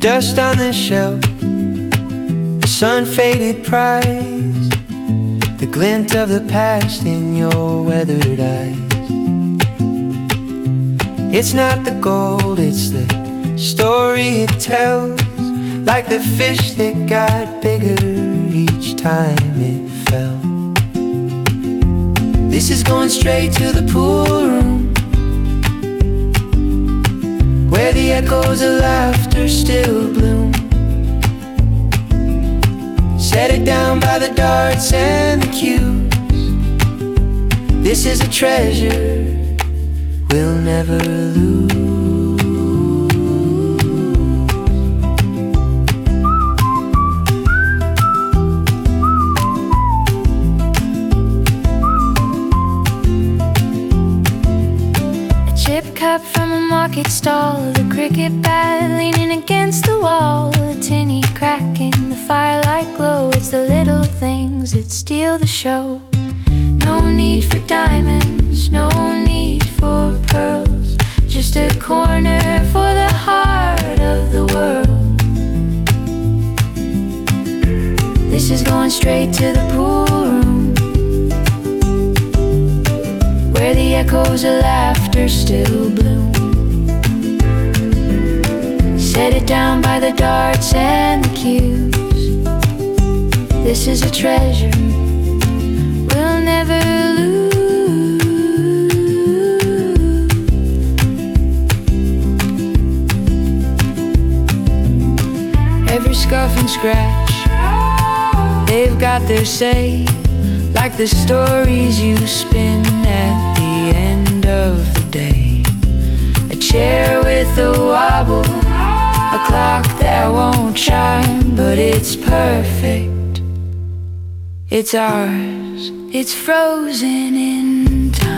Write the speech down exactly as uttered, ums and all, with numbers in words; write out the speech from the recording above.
dust on the shelf, a sun-faded prize, the glint of the past in your weathered eyes. It's not the gold, it's the story it tells, like the fish that got bigger each time it fell. This is going straight to the pool room, where the echoes of laughter still bloom. Set it down by the darts and the cues. This is a treasure we'll never lose. A chip cup from a market stall, the cricket bat leaning against the wall, a tinny crack in the firelight glow. It's the little things that steal the show. No need for diamonds, no need for pearls, just a corner for the heart of the world. This is going straight to the pool room, where the echoes of laughter still bloom. Set it down by the darts and the cues. This is a treasure we'll never lose. Every scuff and scratch, they've got their say, like the stories you spin at the end of the day. A chair with a wobble, a clock that won't chime, but it's perfect. It's ours, it's frozen in time.